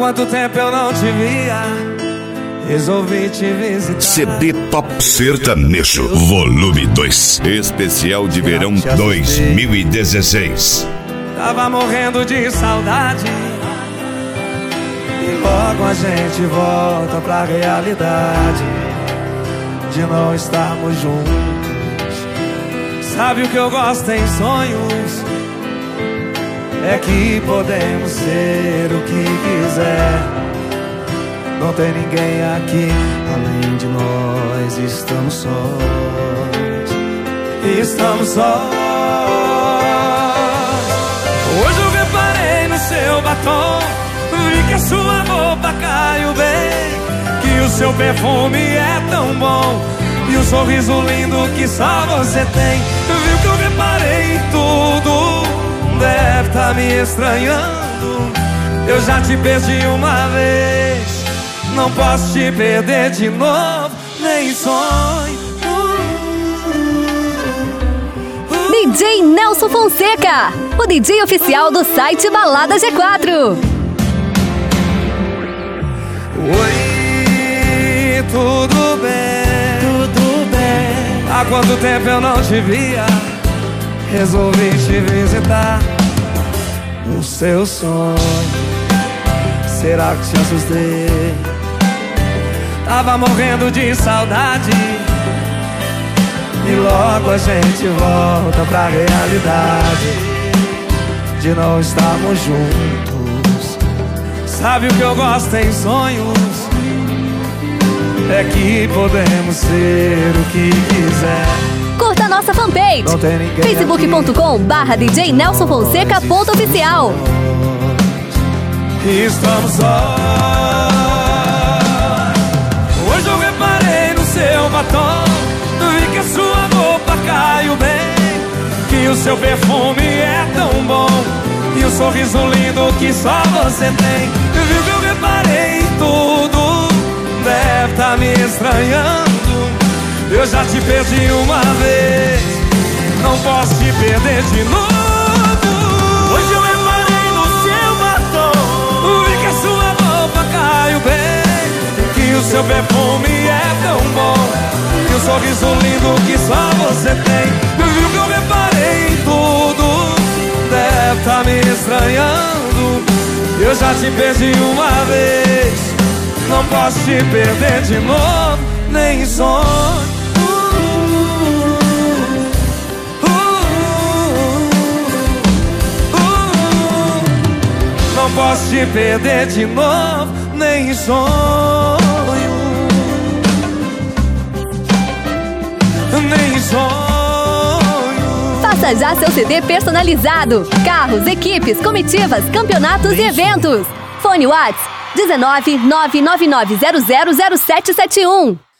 quanto tempo eu não te via, resolvi te visitar. CD Top Sertanejo, volume 2, especial de verão 2016. Tava morrendo de saudade, e logo a gente volta pra realidade de não estarmos juntos. Sabe o que eu gosto em sonhos? É que podemos ser o que quiser. Não tem ninguém aqui além de nós. Estamos sós. Estamos sós. Hoje eu reparei no seu batom, vi que a sua roupa caiu bem, que o seu perfume é tão bom e um sorriso lindo que só você tem. Viu que eu reparei em tudo, deve tá me estranhando. Eu já te perdi uma vez, não posso te perder de novo, nem sonho. DJ Nelson Fonseca, o DJ oficial do site Balada G4. Oi, tudo bem? Tudo bem. Há quanto tempo eu não te via, resolvi te visitar. No seu sonho, será que te assustei? Tava morrendo de saudade, e logo a gente volta pra realidade de não estarmos juntos. Sabe o que eu gosto em sonhos? É que podemos ser o que quiser. Curta a nossa fanpage, facebook.com/DJ Nelson Fonseca.oficial. Estamos sós. Hoje eu reparei no seu batom, vi que a sua roupa caiu bem, que o seu perfume é tão bom e um sorriso lindo que só você tem. Viu que eu reparei em tudo, deve tá me estranhando. Eu já te perdi uma vez, não posso te perder de novo. Hoje eu reparei no seu batom, vi que a sua roupa caiu bem, que o seu perfume é tão bom e um sorriso lindo que só você tem. Viu que eu reparei em tudo, deve tá me estranhando. Eu já te perdi uma vez, não posso te perder de novo, nem sonho. Não posso te perder de novo, nem sonho. Nem sonho. Faça já seu CD personalizado. Carros, equipes, comitivas, campeonatos e eventos. Fone WhatsApp 19 999000771.